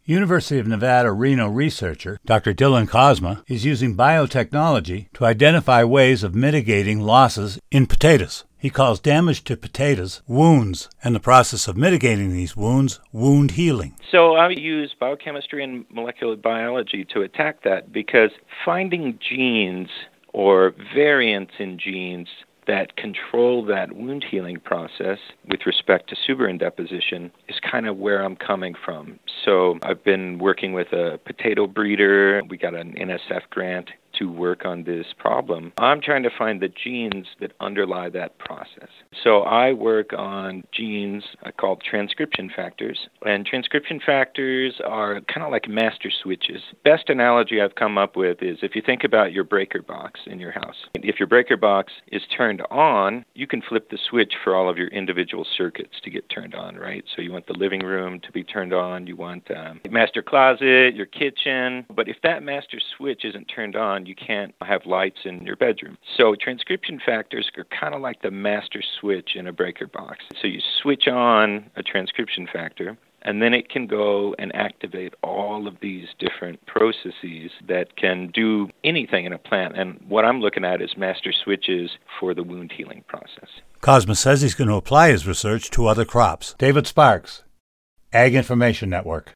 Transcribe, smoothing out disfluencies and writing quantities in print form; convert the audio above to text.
University of Nevada, Reno researcher Dr. Dylan Kozma is using biotechnology to identify ways of mitigating losses in potatoes. He calls damage to potatoes wounds, and the process of mitigating these wounds wound healing. So I use biochemistry and molecular biology to attack that, because finding genes or variants in genes that control that wound healing process with respect to suberin deposition is kind of where I'm coming from. So I've been working with a potato breeder. We got an NSF grant to work on this problem. I'm trying to find the genes that underlie that process. So I work on genes called transcription factors. And transcription factors are kind of like master switches. Best analogy I've come up with is if you think about your breaker box in your house. If your breaker box is turned on, you can flip the switch for all of your individual circuits to get turned on, right? So you want the living room to be turned on, you want master closet, your kitchen. But if that master switch isn't turned on, you can't have lights in your bedroom. So transcription factors are kind of like the master switch in a breaker box. So you switch on a transcription factor, and then it can go and activate all of these different processes that can do anything in a plant. And what I'm looking at is master switches for the wound healing process. Kozma says he's going to apply his research to other crops. David Sparks, Ag Information Network.